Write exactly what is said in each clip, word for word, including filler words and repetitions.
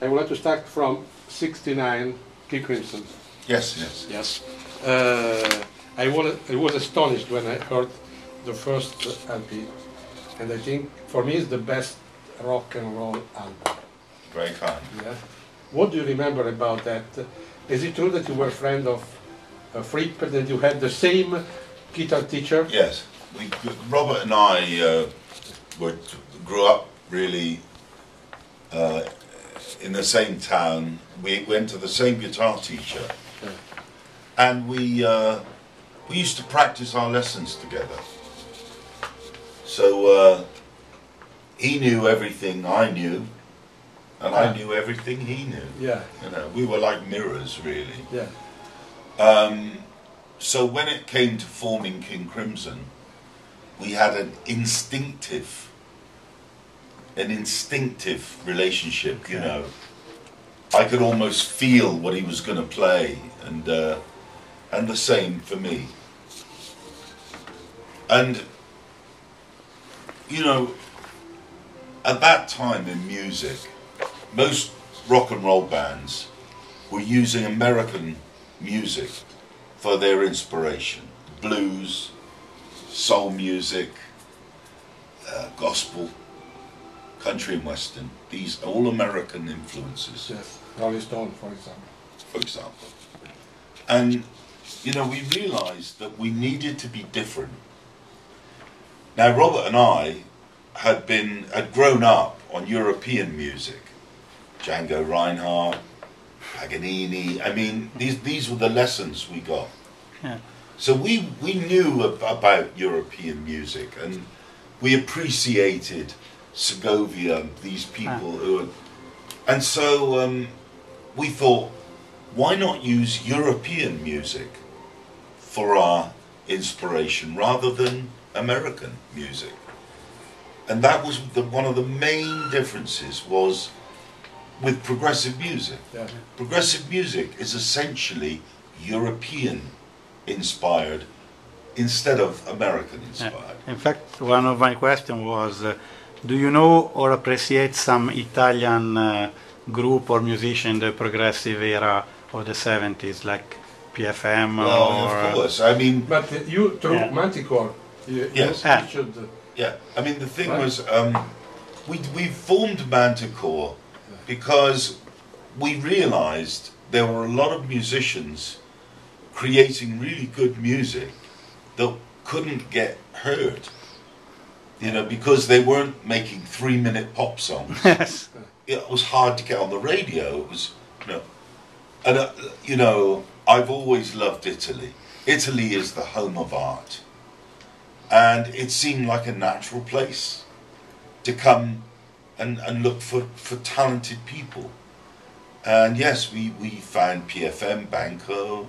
I would like to start from sixty-nine, King Crimson. Yes, yes. Yes. Uh, I, was, I was astonished when I heard the first L P, and I think for me it's the best rock and roll album. Very kind. Yeah. What do you remember about that? Is it true that you were a friend of uh, Fripp, that you had the same guitar teacher? Yes. We, Robert and I uh, were, grew up really uh, in the same town. We went to the same guitar teacher, Yeah. and we uh, we used to practice our lessons together. So uh, he knew everything I knew, and I knew everything he knew. Yeah. You know, we were like mirrors, really. Yeah. Um, so when it came to forming King Crimson, we had an instinctive, an instinctive relationship. You know, I could almost feel what he was going to play, and uh, and the same for me. And you know, at that time in music, most rock and roll bands were using American music for their inspiration. Blues, soul music, uh, gospel, country and western. These are all American influences. Yes. Rolling Stone, for example. For example. And, you know, we realized that we needed to be different. Now, Robert and I had been, had grown up on European music. Django Reinhardt, Paganini. I mean, these these were the lessons we got. Yeah. So we we knew ab about European music, and we appreciated Segovia, these people who are, and so um, we thought, why not use European music for our inspiration rather than American music? And that was the, one of the main differences was with progressive music. Yeah. Progressive music is essentially European inspired instead of American inspired. In fact, one of my questions was, uh, do you know or appreciate some Italian uh, group or musician in the progressive era of the seventies, like P F M? Well, or, of course. I mean, But uh, you, through Yeah. Manticore, you, Yes. you Ah. should, uh, yeah. I mean, the thing Right. was, um, we we formed Manticore because we realized there were a lot of musicians creating really good music that couldn't get heard, you know, because they weren't making three-minute pop songs. Yes. It was hard to get on the radio. It was, you know, and uh, you know, I've always loved Italy. Italy is the home of art, and it seemed like a natural place to come and, and look for, for talented people. And yes, we, we found P F M, Banco,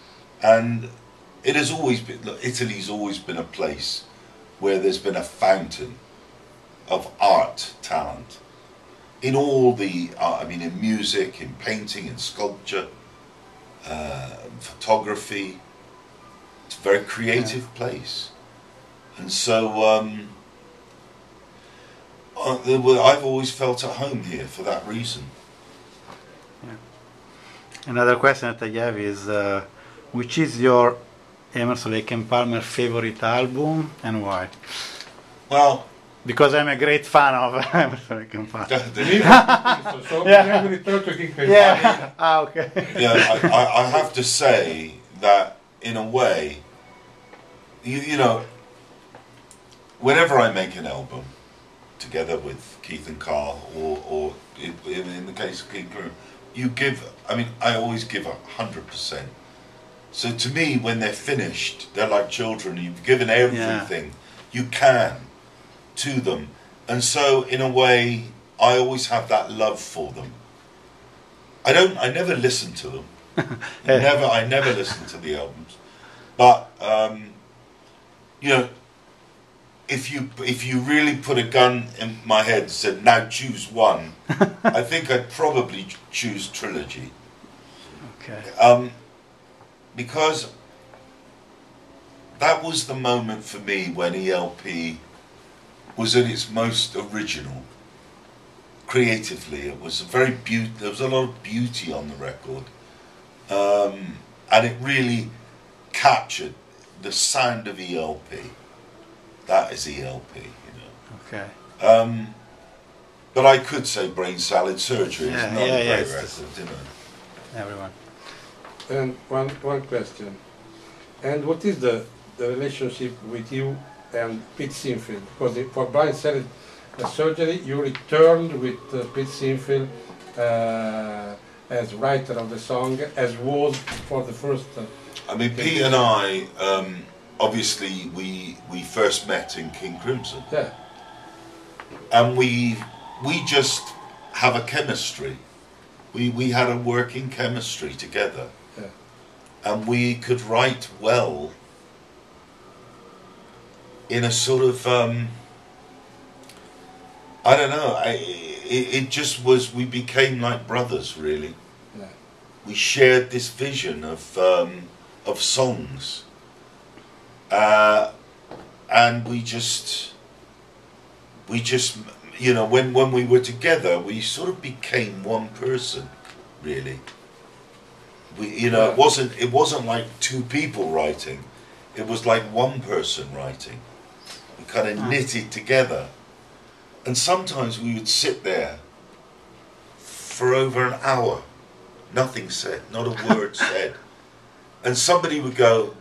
and it has always been, look, Italy's always been a place where there's been a fountain of art talent in all the, uh, I mean, in music, in painting, in sculpture, uh, photography. It's a very creative Yeah. place. And so um, uh, there were, I've always felt at home here for that reason. Another question that I have is, uh, which is your Emerson, Lake and Palmer favorite album and why? Well, Because I'm a great fan of Emerson, Lake and Palmer. the, the, so, so Yeah. we have returned to King Crimson. Yeah. Ah, okay. yeah, I, I, I have to say that in a way, you, you know, whenever I make an album together with Keith and Carl, or, or in, in the case of King Crimson, you give, I mean, I always give a hundred percent. So to me, when they're finished, they're like children. You've given everything you can to them. And so in a way, I always have that love for them. I don't, I never listen to them. never, I never listen to the albums. But, um, you know, if you if you really put a gun in my head and said, now choose one, I think I'd probably choose Trilogy. Okay. Um, because that was the moment for me when E L P was at its most original, creatively, it was a very beaut. There was a lot of beauty on the record, um, and it really captured the sound of E L P. That is E L P, you know. Okay. Um, but I could say Brain Salad Surgery Yeah, is not yeah, a yeah, great it's record, just- you know. Everyone. And one one question. And what is the, the relationship with you and Pete Sinfield? Because it- for Brain Salad uh, Surgery, you returned with uh, Pete Sinfield uh, as writer of the song, as was for the first. Uh, I mean, Pete and I, um, obviously, we we first met in King Crimson, yeah. and we we just have a chemistry. We we had a working chemistry together, Yeah. and we could write well in a sort of um, I don't know. I, it, it just was. We became like brothers, really. Yeah. We shared this vision of um, of songs, uh, and we just we just you know when when we were together, we sort of became one person, really. We you know it wasn't it wasn't like two people writing, it was like one person writing. We kind of knitted together, and sometimes we would sit there for over an hour. Nothing said, not a word said. And somebody would go,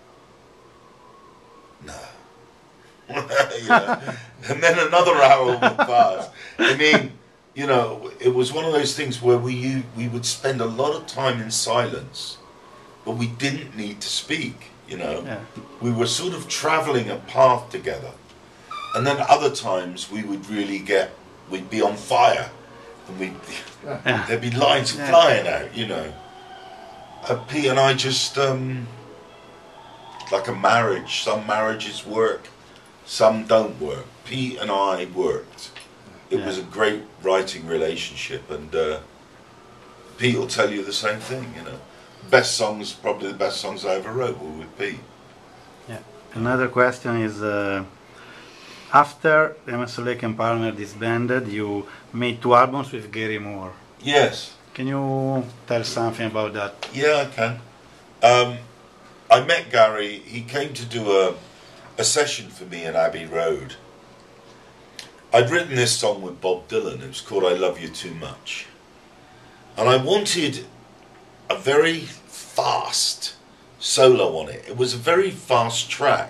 no. You know? And then another hour would pass. I mean, you know, it was one of those things where we we would spend a lot of time in silence, but we didn't need to speak, you know. Yeah. We were sort of travelling a path together. And then other times we would really get, we'd be on fire. And we'd, Yeah. there'd be lines Yeah. flying out, you know. Uh, Pete and I just, um, like a marriage, some marriages work, some don't work. Pete and I worked. It Yeah. was a great writing relationship, and uh, Pete will tell you the same thing, you know. Best songs, probably the best songs I ever wrote were with Pete. Yeah. Another question is, uh, after Emerson Lake and Palmer disbanded, you made two albums with Gary Moore. Yes. Can you tell something about that? Yeah, I can. Um, I met Gary. He came to do a, a session for me in Abbey Road. I'd written this song with Bob Dylan. It was called I Love You Too Much. And I wanted a very fast solo on it. It was a very fast track.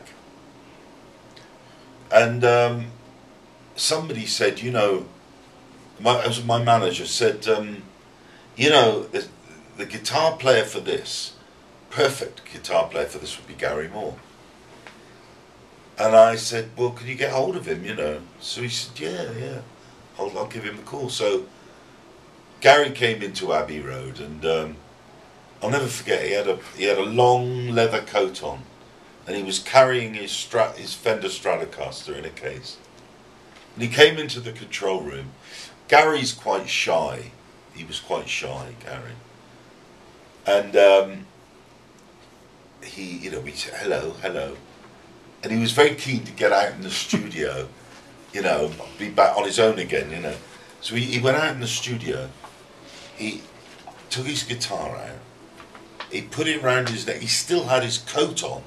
And um, somebody said, you know, my, it was my manager said, um, you know, the, the guitar player for this, perfect guitar player for this would be Gary Moore. And I said, well, can you get hold of him, you know? So he said, yeah, yeah, I'll, I'll give him a call. So Gary came into Abbey Road, and um, I'll never forget, he had a he had a long leather coat on, and he was carrying his, Strat, his Fender Stratocaster in a case. And he came into the control room. Gary's quite shy. He was quite shy, Gary. And um, he, you know, we said, hello, hello. And he was very keen to get out in the studio, you know, be back on his own again, you know. So he, he went out in the studio, he took his guitar out, he put it around his neck, he still had his coat on.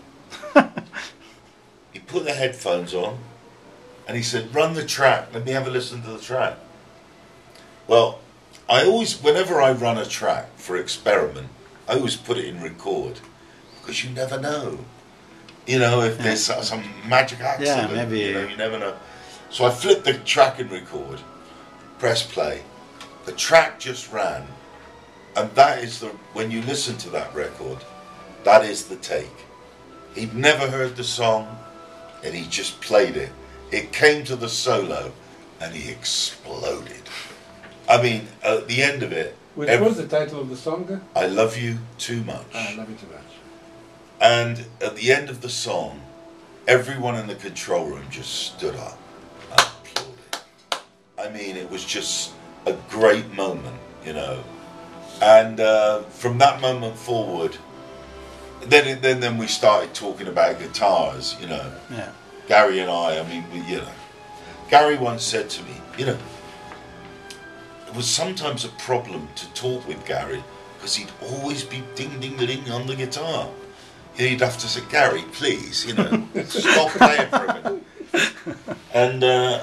He put the headphones on, and he said, run the track, let me have a listen to the track. Well, I always, whenever I run a track for experiment, I always put it in record, because you never know. You know, if there's Yeah. some magic accident, maybe. you know, you never know. So I flipped the track and record, press play. The track just ran, and that is the, when you listen to that record, that is the take. He'd never heard the song, and he just played it. It came to the solo, and he exploded. I mean, at the end of it, Which every- was the title of the song? I Love You Too Much. I love it too much. And at the end of the song, everyone in the control room just stood up and applauded. I mean, it was just a great moment, you know. And uh, from that moment forward, then it, then then we started talking about guitars, you know. Yeah. Gary and I, I mean, we, you know. Gary once said to me, you know, it was sometimes a problem to talk with Gary because he'd always be ding ding ding on the guitar. You know, you'd have to say, Gary, please, you know, stop playing for a minute. And uh,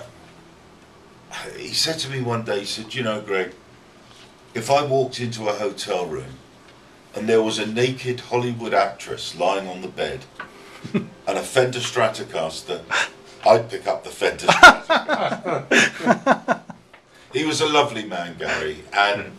he said to me one day, he said, you know, Greg, if I walked into a hotel room and there was a naked Hollywood actress lying on the bed and a Fender Stratocaster, I'd pick up the Fender Stratocaster. He was a lovely man, Gary, and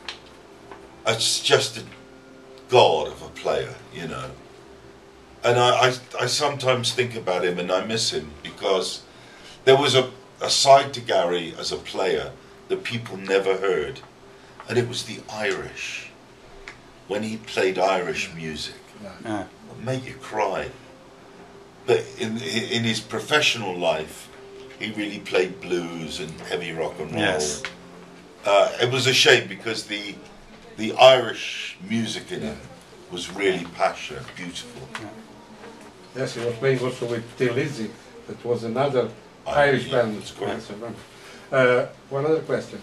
it's just a god of a player, you know. And I, I, I sometimes think about him and I miss him because there was a, a side to Gary as a player that people never heard, and it was the Irish. When he played Irish music, Yeah. it would make you cry. But in in his professional life, he really played blues and heavy rock and roll. Yes. Uh, it was a shame because the the Irish music in it was really passionate, beautiful. Yes, he was playing also with Tin Lizzy. That was another I- Irish yeah, band. that's great. Yes, I remember. Uh, one other question.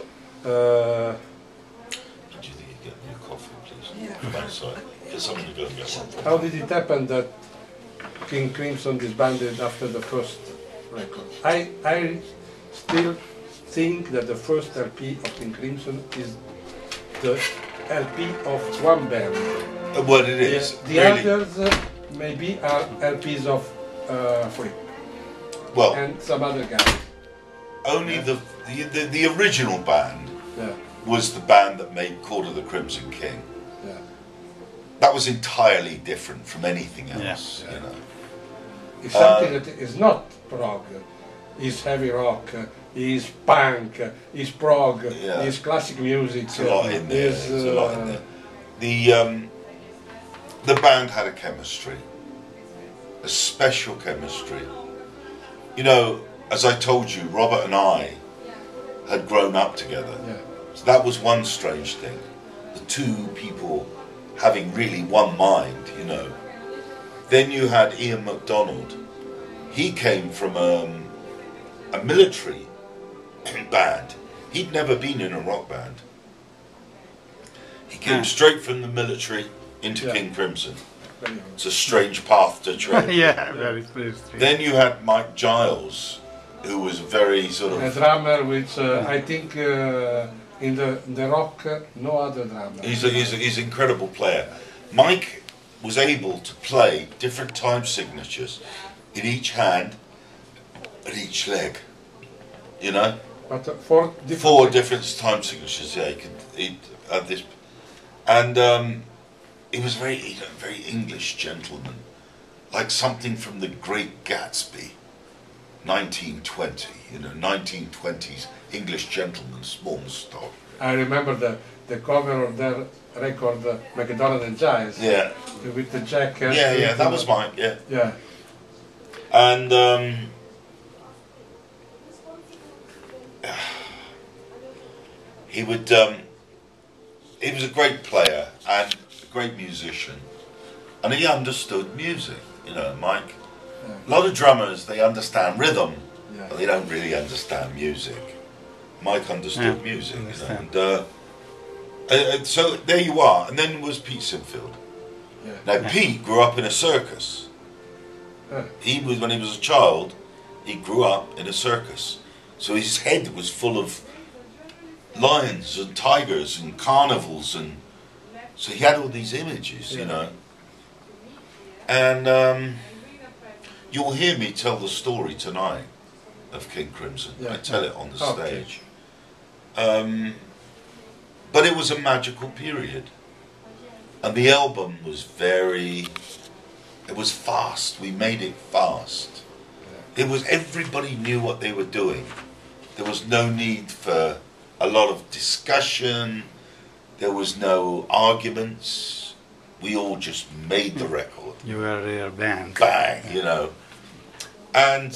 Uh, Do you think you get me a coffee, please? Yeah. My side. Get someone to go and get one. how did it happen that King Crimson disbanded after the first record? I I still think that the first L P of King Crimson is the L P of one band. Uh, What it is, The, the really. others uh, maybe are L Ps of uh, Flip Well, and some other guys. only the, the the the original band Yeah, was the band that made Court of the Crimson King. yeah. That was entirely different from anything else, Yeah. you know. It's something Uh, that is not prog. It's heavy rock. uh, It's punk. uh, It's prog. Yeah. It's classic music. It's a lot in there. It's, There's a lot in uh, there. The um, the band had a chemistry, a special chemistry. You know, as I told you, Robert and I had grown up together. Yeah, So that was one strange thing. The two people having really one mind, you know. Then you had Ian MacDonald. He came from um, a military band. He'd never been in a rock band. He came Ah. straight from the military into Yeah. King Crimson. very good. It's a strange path to tread. Yeah, very, very strange. Then you had Mike Giles, who was very sort A of... drummer which uh, I think uh, in the in the rock uh, no other drummer. He's a, he's, a, he's an incredible player. Mike was able to play different time signatures in each hand and each leg. You know, But uh, four different. four different time signatures. Yeah, he could he had this, and um, he was very you know, very English gentleman, like something from The Great Gatsby, nineteen twenty. You know, nineteen twenties English gentleman, small stock. I remember the the cover of their record, uh, McDonald and Giles. Yeah, With the jacket. yeah, yeah. with That the- was mine. Yeah. Yeah. And um, he would, um, he was a great player and a great musician, and he understood music. You know, Mike. A lot of drummers, they understand rhythm, Yeah. but they don't really understand music. Mike understood Yeah, music, you know, understand. and uh, uh, uh, so there you are. And then was Pete Sinfield. Yeah. Now Yeah. Pete grew up in a circus. Yeah. He was when he was a child, he grew up in a circus, so his head was full of lions and tigers and carnivals, and so he had all these images, you Yeah. know. And um, you'll hear me tell the story tonight of King Crimson. Yeah. I tell it on the Okay. stage. Um, but it was a magical period, and the album was very. It was fast. We made it fast. It was everybody knew what they were doing. There was no need for a lot of discussion. There was no arguments. We all just made the record. You were their band. Bang, you know. And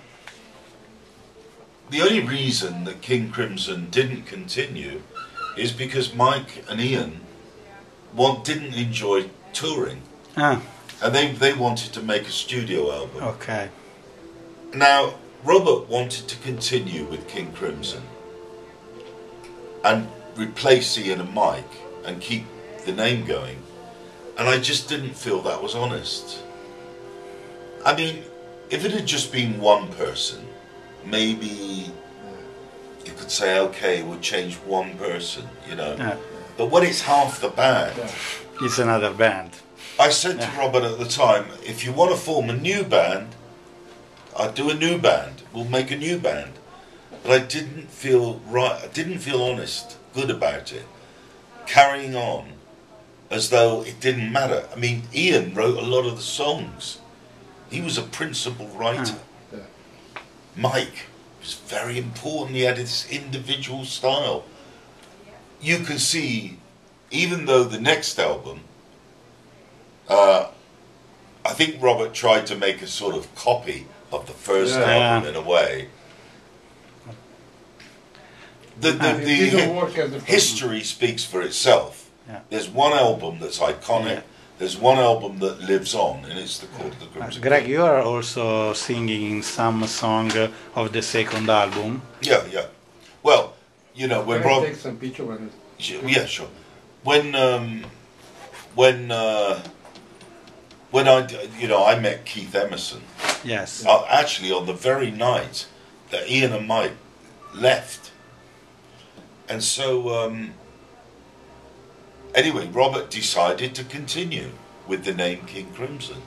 the only reason that King Crimson didn't continue is because Mike and Ian want, didn't enjoy touring. Ah, And they, they wanted to make a studio album. okay. Now, Robert wanted to continue with King Crimson. and replace Ian and Mike and keep the name going. And I just didn't feel that was honest. I mean, if it had just been one person, maybe you could say, okay, we'll change one person, you know. Yeah. But when it's half the band, It's another band. I said to Robert at the time, if you want to form a new band, I'd do a new band. We'll make a new band. But I didn't feel right. I didn't feel honest, good about it. Carrying on as though it didn't matter. I mean, Ian wrote a lot of the songs. He was a principal writer. Yeah. Mike was very important. He had his individual style. You can see, even though the next album, uh, I think Robert tried to make a sort of copy of the first Yeah. album in a way. The, the, It the didn't hi- work as the first history speaks for itself. Yeah. There's one album that's iconic. Yeah. There's one album that lives on, and it's the Court of the Uh, Crimson Greg, King. you are also singing some song uh, of the second album. Yeah, yeah. Well, you know, when Can I Rob, take some picture when it- yeah, sure. When um, when uh, when I, d- you know, I met Keith Emerson. Yes. Uh, actually, on the very night that Ian and Mike left, and so um, anyway, Robert decided to continue with the name King Crimson.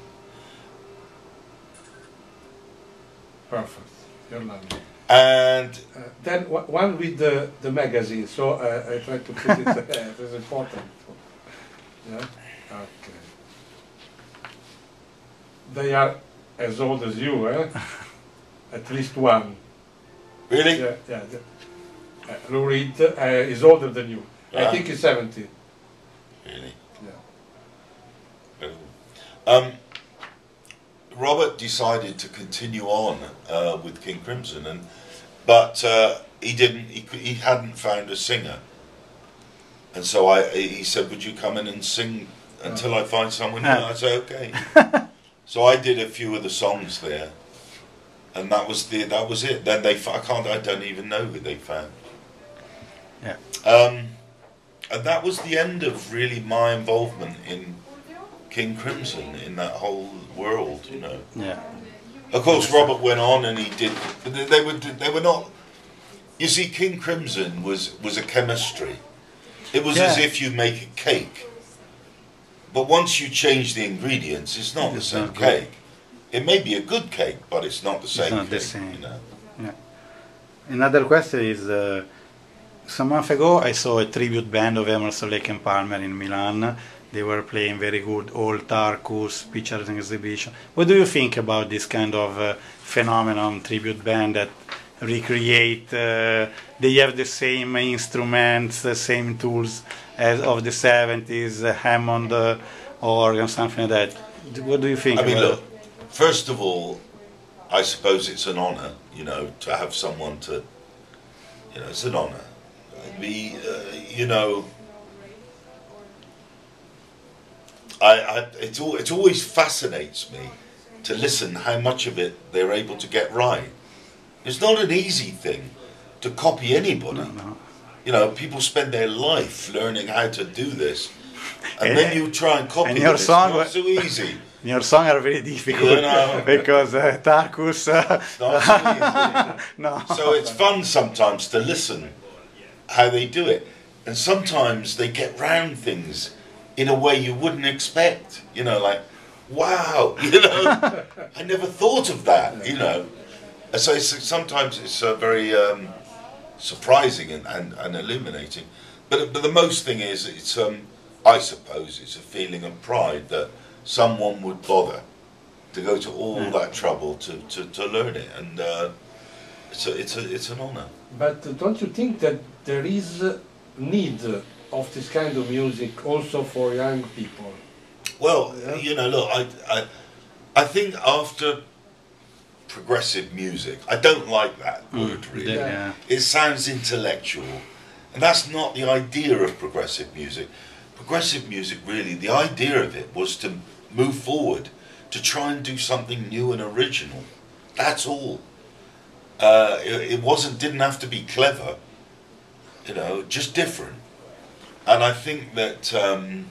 Perfect. You're lovely. And Uh, then o- one with the, the magazine, so uh, I try to put it, uh, it's important. Yeah? Okay. They are as old as you, eh? At least one. really, Yeah, yeah. The, uh, Lou Reed uh, is older than you. I Ah. think he's seventy. really. Yeah. Um, Robert decided to continue on uh, with King Crimson, and but uh, he didn't. He, cou- he hadn't found a singer, and so I. He said, "Would you come in and sing until I find someone new?" Ah. I said, "Okay." So I did a few of the songs there, and that was the that was it. Then they. f- I can't. I don't even know who they found. Yeah. Um, and that was the end of really my involvement in King Crimson, in that whole world, you know. Yeah. Of course, Robert went on and he did. But they they were they were not. You see, King Crimson was was a chemistry. It was as Yeah. if you make a cake, but once you change the ingredients, it's not the It's same not good. cake. It may be a good cake, but it's not the same. not the cake, same. You know. Another question is, uh, some months ago I saw a tribute band of Emerson, Lake and Palmer in Milan. They were playing very good old Tarkus, pictures and exhibition. What do you think about this kind of uh, phenomenon, tribute band that recreate, uh, they have the same instruments, the same tools as of the seventies, uh, Hammond uh, organ, something like that. What do you think I mean, about look. First of all, I suppose it's an honour, you know, to have someone to, you know, it's an honour. Be, uh, you know, I, I it, al- it always fascinates me to listen how much of it they're able to get right. It's not an easy thing to copy anybody. No, no. You know, people spend their life learning how to do this, and then you try and copy And it. your It's song not wa- so easy. Your songs are very difficult You know. because uh, Tarkus, uh, It's not so easy. no. So it's fun sometimes to listen how they do it, and sometimes they get round things in a way you wouldn't expect. You know, like, wow, you know, I never thought of that. You know, and so it's, sometimes it's uh, very um, surprising and, and, and illuminating. But but the most thing is, it's um, I suppose it's a feeling of pride that someone would bother to go to all that trouble to, to, to learn it, and uh, it's a, it's a, it's an honour. But uh, don't you think that there is uh, need of this kind of music also for young people? Well, Yeah. you know, look, I, I, I think after progressive music, I don't like that word really. Yeah, yeah. It sounds intellectual, and that's not the idea of progressive music. Progressive music, really, the idea of it was to move forward, to try and do something new and original. That's all. Uh, it, it wasn't, didn't have to be clever. you know, just different. And I think that, um,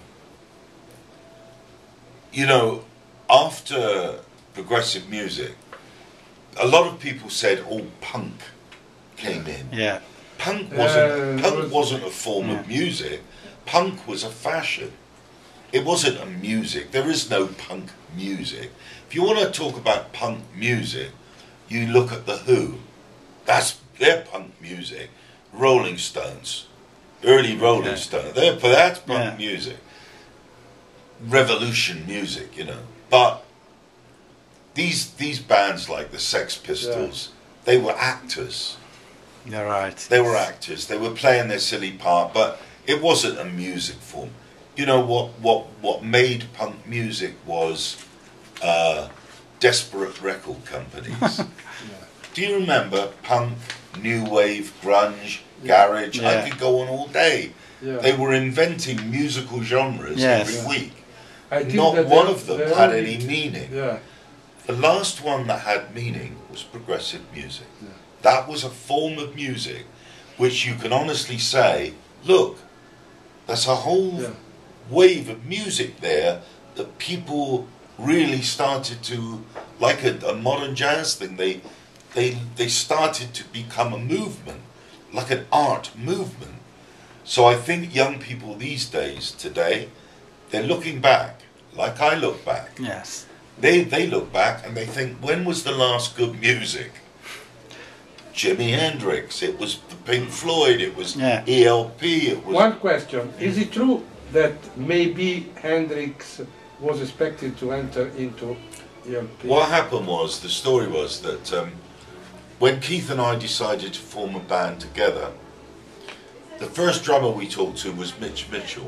you know, after progressive music, a lot of people said, "Oh, punk came in." Yeah. Punk wasn't Uh, punk was- wasn't a form of Yeah. music. Punk was a fashion. It wasn't a music. There is no punk music. If you want to talk about punk music, you look at the Who. That's their punk music. Rolling Stones, early Rolling Okay. Stones. They're that's punk Yeah. music. Revolution music, you know. But these these bands like the Sex Pistols, they were actors. You're right. They were actors. They were playing their silly part, but it wasn't a music form. You know what? What what made punk music was uh, desperate record companies. Do you remember punk, new wave, grunge, garage? I Yeah. could go on all day. Yeah. They were inventing musical genres Yes. every Yeah. week. I think Not that one they- of them they had only- any meaning. Yeah, The last one that had meaning was progressive music. Yeah. That was a form of music which you can honestly say, look, there's a whole yeah, wave of music there that people really started to, like a, a modern jazz thing, they, they, they started to become a movement, like an art movement. So I think young people these days, today, they're looking back, like I look back. Yes. They they look back and they think, when was the last good music? Jimi Hendrix, it was the Pink Floyd, it was Yeah. E L P, it was... One question: is it true that maybe Hendrix was expected to enter into E L P? What happened was, the story was that um, when Keith and I decided to form a band together, the first drummer we talked to was Mitch Mitchell.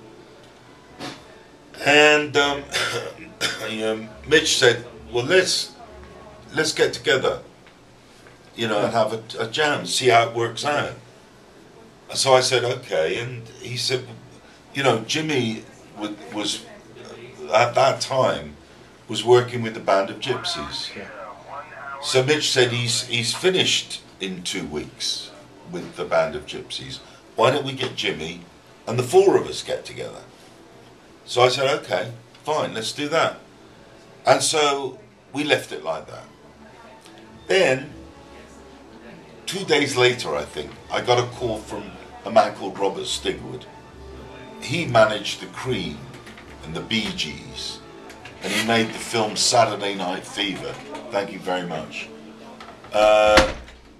And um, um, Mitch said, well, let's let's get together, you know, and have a, a jam, see how it works out. So I said, okay, and he said, you know, Jimmy was, was at that time was working with the Band of Gypsies. Yeah. So Mitch said he's he's finished in two weeks with the Band of Gypsies. Why don't we get Jimmy and the four of us get together? So I said, okay, fine, let's do that. And so we left it like that. Then, two days later, I think, I got a call from a man called Robert Stigwood. He managed the Cream and the Bee Gees, and he made the film Saturday Night Fever. Thank you very much. Uh,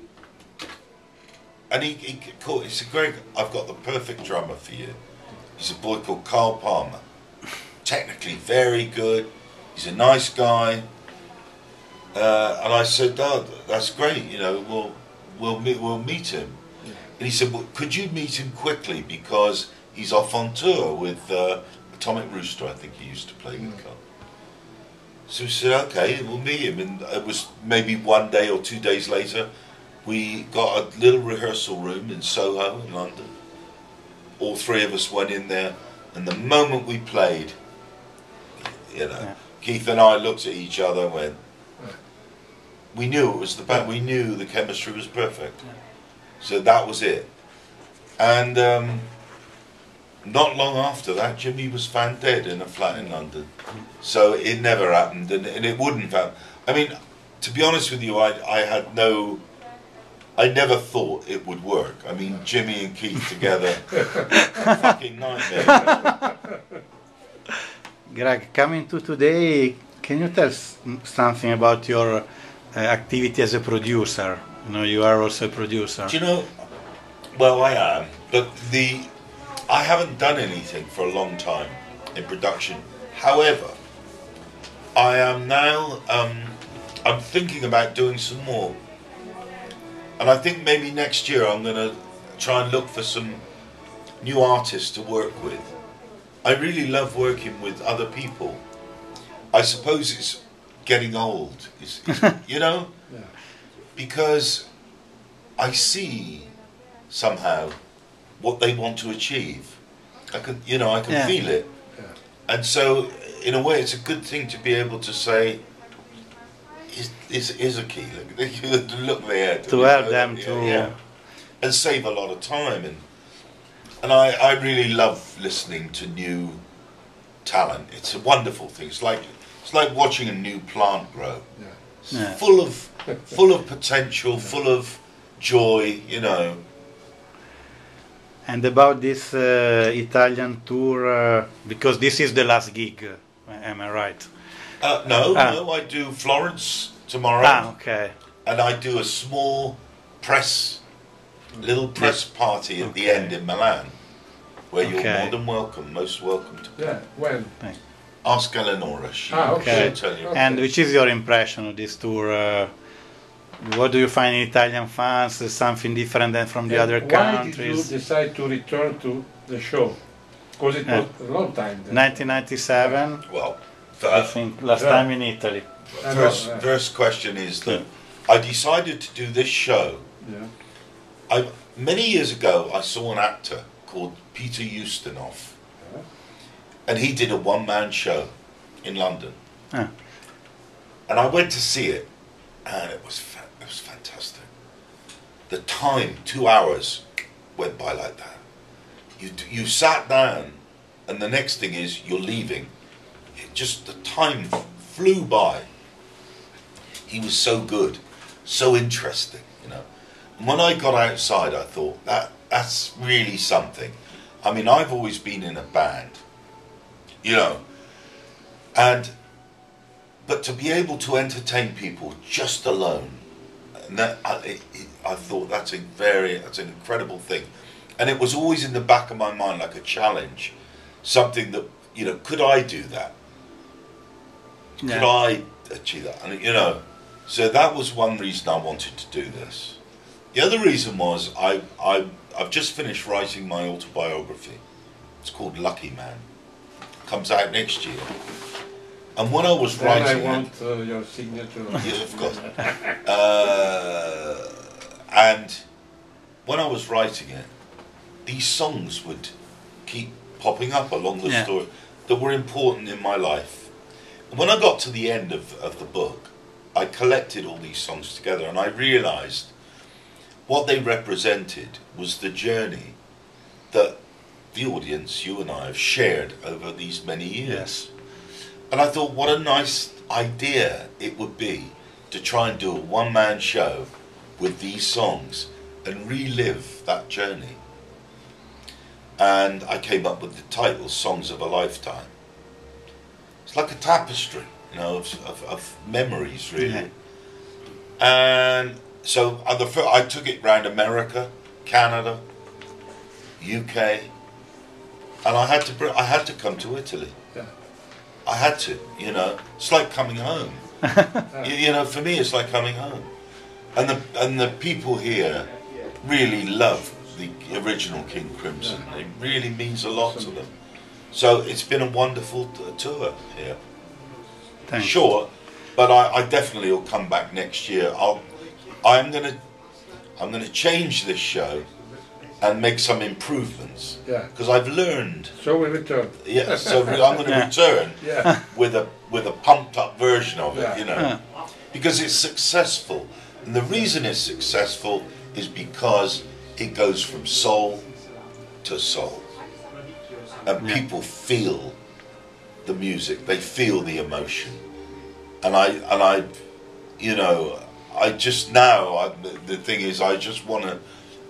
and he, he called, he said, Greg, I've got the perfect drummer for you. He's a boy called Carl Palmer. Technically very good. He's a nice guy. Uh, and I said, oh, that's great, you know, we'll, we'll, meet, we'll meet him. Yeah. And he said, well, could you meet him quickly because he's off on tour with uh, Atomic Rooster, I think he used to play with Carl. So we said, okay, we'll meet him. And it was maybe one day or two days later, we got a little rehearsal room in Soho in London. All three of us went in there, and the moment we played, you know, Yeah. Keith and I looked at each other and went, we knew it was the band, we knew the chemistry was perfect. So that was it. And um, not long after that, Jimmy was found dead in a flat in London. So it never happened, and, and it wouldn't happen. I mean, to be honest with you, I, I had no, I never thought it would work. I mean, Jimmy and Keith together, fucking nightmare. Greg, coming to today, can you tell s- something about your uh, activity as a producer? You know, you are also a producer. Do you know, well, I am, but the, I haven't done anything for a long time in production. However, I am now, um, I'm thinking about doing some more. And I think maybe next year I'm going to try and look for some new artists to work with. I really love working with other people. I suppose it's getting old, is, is, you know? Yeah. Because I see somehow what they want to achieve. I can, you know, I can Yeah. feel it. Yeah. And so, in a way, it's a good thing to be able to say, is is is a key. Look, look there. To help them to Yeah. and save a lot of time. And and I, I really love listening to new talent. It's a wonderful thing. It's like it's like watching a new plant grow. Yeah. It's Yeah. full of full of potential, full of joy. You know. And about this uh, Italian tour, uh, because this is the last gig, uh, am I right? Uh, no, Ah. no. I do Florence tomorrow. Ah, okay. And I do a small press, little press party at the Okay. end in Milan, where you're Okay. more than welcome, most welcome to Yeah, when? ask Eleonora. She, Ah, okay. she'll tell you. Okay. And which is your impression of this tour? Uh, what do you find in Italian fans? Is something different than from the And other why countries? did you decide to return to the show? Because it Yeah. was a long time then. nineteen ninety-seven, Well, I uh, think, last Yeah. time in Italy. I know, first, uh, first question is that I decided to do this show. Yeah. I many years ago I saw an actor called Peter Ustinov, Yeah. and he did a one-man show in London. Ah. And I went to see it, and it was fa- it was fantastic. The time, two hours, went by like that. You d- you sat down, and the next thing is you're leaving. It just the time f- flew by. He was so good, so interesting, you know. And when I got outside, I thought that that's really something. I mean, I've always been in a band, you know, and. But to be able to entertain people just alone, and that I, it, it, I thought that's a very, that's an incredible thing, and it was always in the back of my mind like a challenge, something that, you know, could I do that? Could Yeah. I achieve that? And you know, so that was one reason I wanted to do this. The other reason was I, I, I've just finished writing my autobiography. It's called Lucky Man. Comes out next year. And when I was Then I writing want it, uh, your signature. yeah, of course. Uh, and when I was writing it, these songs would keep popping up along the Yeah. story that were important in my life. And when I got to the end of, of the book, I collected all these songs together, and I realized what they represented was the journey that the audience, you and I, have shared over these many years. Yes. And I thought, what a nice idea it would be to try and do a one-man show with these songs and relive that journey. And I came up with the title, Songs of a Lifetime. It's like a tapestry, you know, of, of, of memories, really. And so uh, the fir- I took it round America, Canada, U K, and I had to br- I had to come to Italy. Yeah. I had to, you know. It's like coming home. you, you know, for me, it's like coming home. And the and the people here really love the original King Crimson. It really means a lot to them. So it's been a wonderful t- tour here. Thanks. Sure, but I, I definitely will come back next year. I'll, I'm gonna, I'm gonna change this show and make some improvements. Yeah. Because I've learned. So we return. Yeah. So I'm going to Yeah. return Yeah. with a with a pumped up version of it. Yeah. You know, Yeah. because it's successful, and the reason it's successful is because it goes from soul to soul, and Yeah. people feel the music. They feel the emotion, and I and I, you know, I just now I, the thing is I just want to.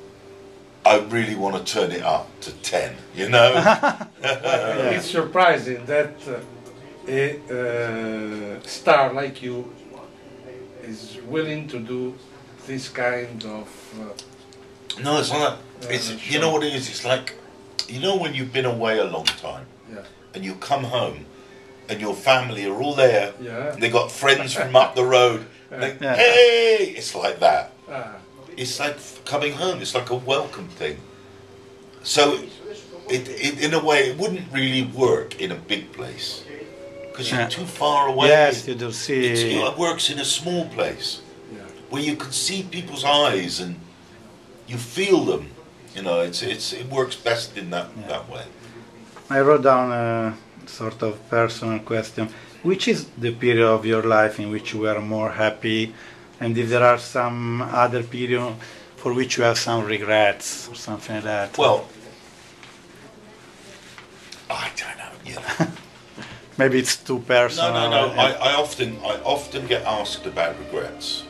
I really want to turn it up to ten. You know. It's surprising that uh, a uh, star like you is willing to do this kind of. Uh, No, it's not. Yeah, It's that's you know sure. what it is. It's like, you know, when you've been away a long time yeah. and you come home, and your family are all there. Yeah. And they got friends from up the road. And they, Yeah. hey, it's like that. Ah, It's like coming home. It's like a welcome thing. So, it, it in a way, it wouldn't really work in a big place because you're Yeah. too far away. Yes, you do It's, see. it works in a small place yeah. where you can see people's eyes and you feel them. You know, it's it's it works best in that that way. I wrote down a sort of personal question. Which is the period of your life in which you were more happy, and if there are some other period for which you have some regrets or something like that? Well, I don't know. You know. Maybe it's too personal. No, no, no. and- I, I often, I often get asked about regrets.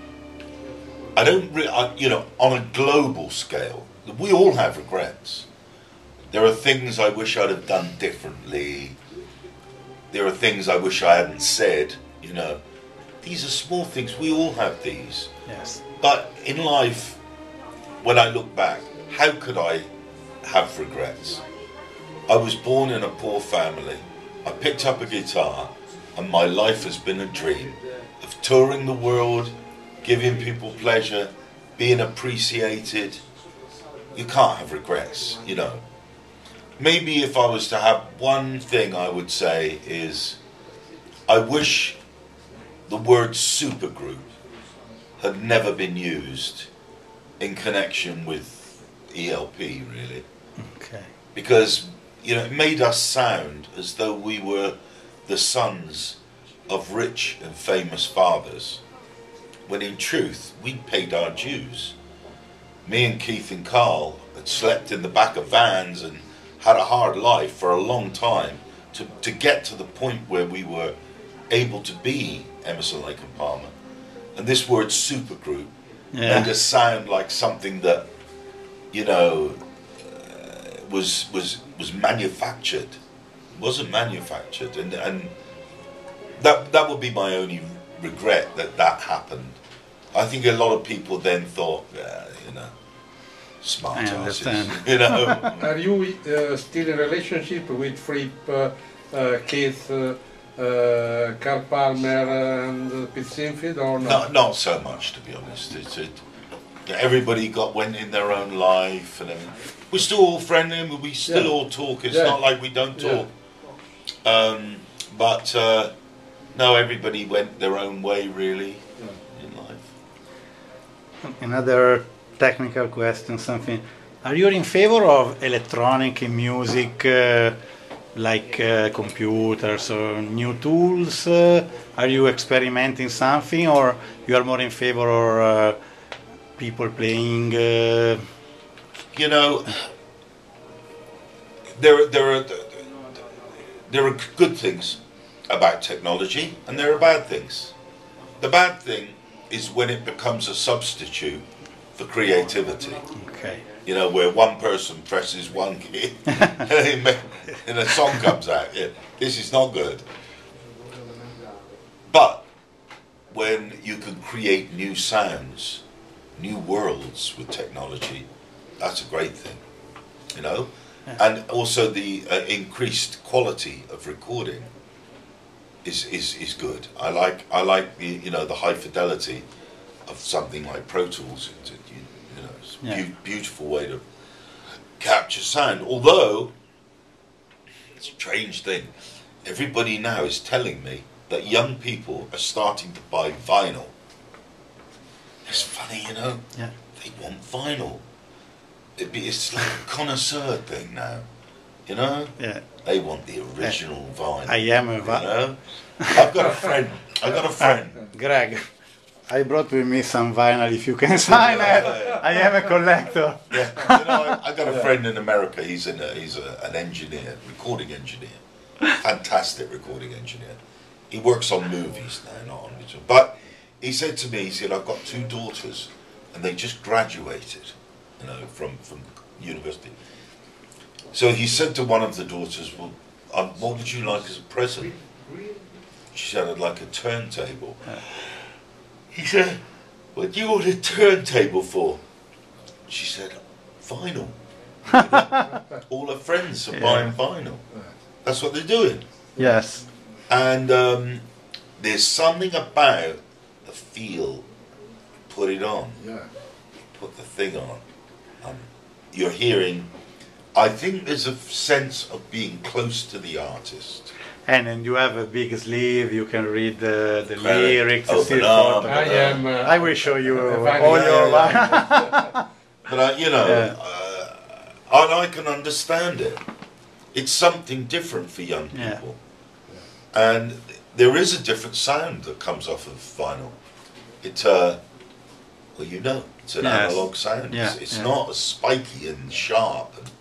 I don't, re- I, you know, on a global scale, we all have regrets. There are things I wish I'd have done differently. There are things I wish I hadn't said. You know, these are small things. We all have these. Yes. But in life, when I look back, how could I have regrets? I was born in a poor family. I picked up a guitar, and my life has been a dream of touring the world, giving people pleasure, being appreciated. You can't have regrets, you know. Maybe if I was to have one thing I would say is, I wish the word supergroup had never been used in connection with E L P, really. Okay. Because, you know, it made us sound as though we were the sons of rich and famous fathers, when in truth, we'd paid our dues. Me and Keith and Carl had slept in the back of vans and had a hard life for a long time to, to get to the point where we were able to be Emerson, Lake and Palmer. And this word supergroup Yeah. made us sound like something that, you know, uh, was was was manufactured. It wasn't manufactured, and and that that would be my only regret, that that happened. I think a lot of people then thought, yeah, you know, smart I asses, understand. you know. Are you uh, still in relationship with Fripp, uh, uh, Keith, uh, uh, Carl Palmer, and uh, Pete Sinfield, or not? Not not so much, to be honest. It's it. Everybody got went in their own life, and everything. We're still all friendly. We still Yeah. all talk. It's Yeah. not like we don't Yeah. talk. Um, but uh, no, everybody went their own way, really, in life. Another technical question, something. Are you in favor of electronic music, uh, like uh, computers or new tools? Uh, are you experimenting something, or you are more in favor of uh, people playing? Uh, You know, there there are there are good things about technology, and there are bad things. The bad thing is when it becomes a substitute for creativity. okay. You know, where one person presses one key and a song comes out. Yeah, this is not good. But when you can create new sounds, new worlds with technology, that's a great thing, you know. Yeah. And also the uh, increased quality of recording is, is is good. I like I like the you know the high fidelity of something like Pro Tools. It's a, you, you know, it's a Yeah. beau- beautiful way to capture sound. Although, strange thing, everybody now is telling me that young people are starting to buy vinyl. It's funny, you know. Yeah. They want vinyl. It'd be, it's like a connoisseur thing now, you know. Yeah. They want the original vinyl. I am a you vi- know? I've got a friend. I've got a friend. Greg, I brought with me some vinyl if you can sign it. I am a collector. Yeah, you know, I, I got a friend in America. He's in a, he's a, an engineer, recording engineer, fantastic recording engineer. He works on movies now, not on video. But he said to me, he said, I've got two daughters, and they just graduated, you know, from from university. So he said to one of the daughters, well, um, what would you like as a present? She said, I'd like a turntable. He said, what do you want a turntable for? She said, vinyl. All her friends are Yeah. buying vinyl. That's what they're doing. Yes. And um, there's something about the feel. Put it on. Yeah. Put the thing on. Um, you're hearing. I think there's a sense of being close to the artist. And then you have a big sleeve, you can read the, the Correct. lyrics. Open still up. photo- I am. Uh, I will show you vinyl, all yeah, your yeah, vinyl. But I, you know, Yeah. uh, and I can understand it. It's something different for young Yeah. people, and there is a different sound that comes off of vinyl. It, uh, well, you know, It's an Yes. analog sound. Yeah, It's, it's yeah. not as spiky and sharp and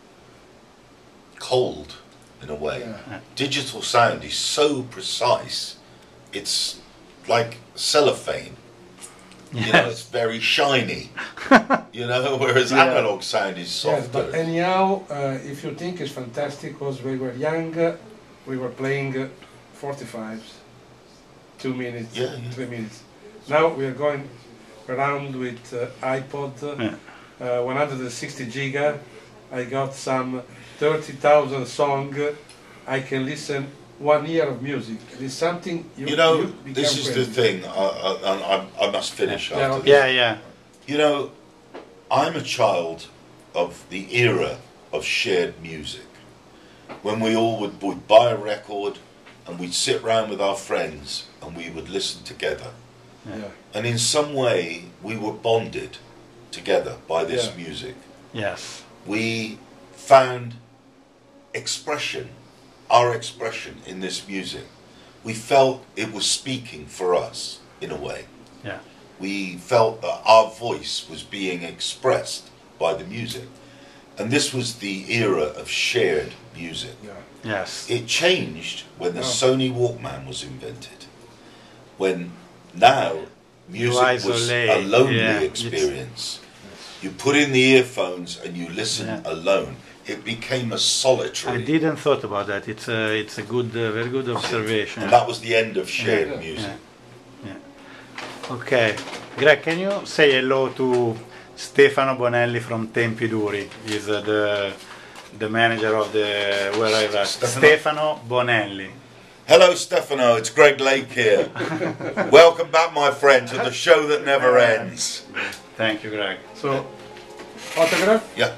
cold in a way. Yeah. Digital sound is so precise. It's like cellophane. You know, it's very shiny. You know, whereas Yeah. analog sound is Yes, softer. but anyhow, uh, if you think it's fantastic, because we were young, uh, we were playing uh, forty-fives, two minutes, Yeah, yeah. three minutes. Now we are going around with uh, iPod, Yeah. uh, one hundred sixty giga. I got some thirty thousand song. I can listen one year of music. It is something you, You know, you this become is the friends. thing, I, I, I, I must finish Yeah, after okay. this. Yeah, yeah. You know, I'm a child of the era of shared music. When we all would would buy a record and we'd sit round with our friends and we would listen together. Yeah. And in some way, we were bonded together by this Yeah. music. Yes. We found expression, our expression in this music. We felt it was speaking for us, in a way. Yeah. We felt that our voice was being expressed by the music. And this was the era of shared music. Yeah. Yes. It changed when the Oh. Sony Walkman was invented. When now music was a isolate, lonely yeah, it's- experience. You put in the earphones and you listen Yeah. alone. It became a solitary. I didn't thought about that. It's a it's a good, uh, very good observation. And that was the end of shared Yeah. music. Yeah. Yeah. Okay, Greg, can you say hello to Stefano Bonelli from Tempi Duri? He's uh, the the manager of the where I work. Stefano? Stefano Bonelli. Hello, Stefano. It's Greg Lake here. Welcome back, my friend, to the show that never ends. Thank you, Greg. So, autograph? Yeah.